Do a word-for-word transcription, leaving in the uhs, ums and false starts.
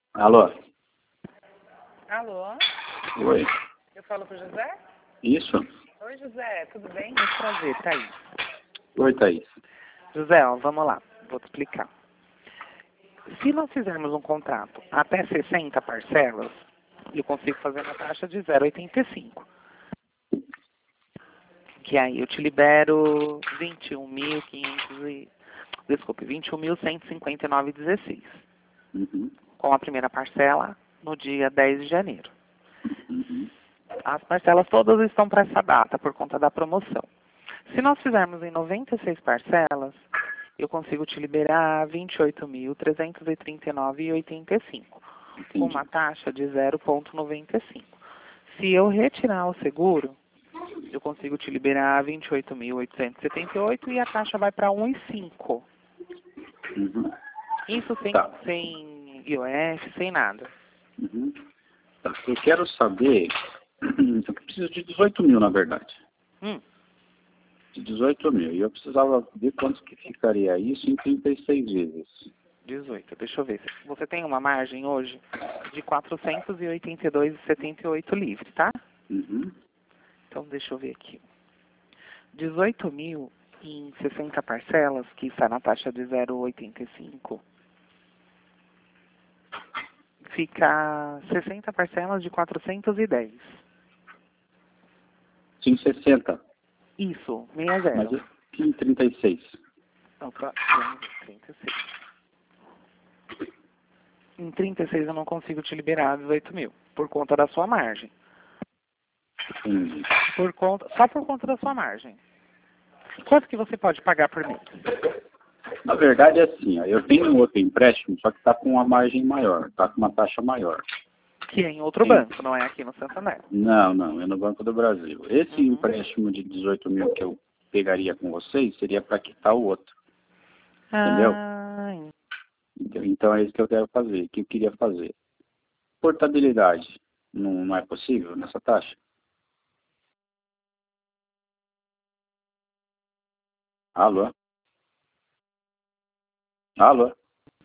Alô? Alô? Oi. Eu falo com o José? Isso? Oi, José, tudo bem? Muito prazer, Thaís. Oi, Thaís. José, ó, vamos lá, vou te explicar. Se nós fizermos um contrato até sessenta parcelas, eu consigo fazer uma taxa de zero vírgula oitenta e cinco. Que aí eu te libero vinte e um mil quinhentos e... Desculpe, vinte e um mil cento e cinquenta e nove vírgula dezesseis. Uhum. Com a primeira parcela no dia dez de janeiro. Uhum. As parcelas todas estão para essa data, por conta da promoção. Se nós fizermos em noventa e seis parcelas, eu consigo te liberar vinte e oito mil trezentos e trinta e nove vírgula oitenta e cinco, com uma taxa de zero vírgula noventa e cinco. Se eu retirar o seguro, eu consigo te liberar vinte e oito mil oitocentos e setenta e oito e a taxa vai para um vírgula cinco. Uhum. Isso sem, Tá. sem I O F, sem nada. Uhum. Tá. Eu quero saber... Eu preciso de dezoito mil, na verdade. Hum, De dezoito mil. E eu precisava ver quanto que ficaria isso em trinta e seis vezes. dezoito. Deixa eu ver. Você tem uma margem hoje de quatrocentos e oitenta e dois vírgula setenta e oito livre, tá? Uhum. Então, deixa eu ver aqui. dezoito mil em sessenta parcelas, que está na taxa de zero vírgula oitenta e cinco, fica sessenta parcelas de quatrocentos e dez. Sim, sessenta. Isso, seis Mas zero. aqui em trinta e seis. Opa, vamos ver, trinta e seis. Em trinta e seis eu não consigo te liberar dezoito mil, por conta da sua margem. Entendi. Por conta, só por conta da sua margem. Quanto que você pode pagar por mês? Na verdade é assim, ó, eu tenho um outro empréstimo, só que está com uma margem maior, está com uma taxa maior. Que é em outro Sim. banco, não é aqui no Santander. Não, não, é no Banco do Brasil. Esse Uhum. empréstimo de dezoito mil que eu pegaria com vocês seria para quitar o outro. Entendeu? Ah, Então então é isso que eu quero fazer, que eu queria fazer. Portabilidade, não, não é possível nessa taxa? Alô? Alô?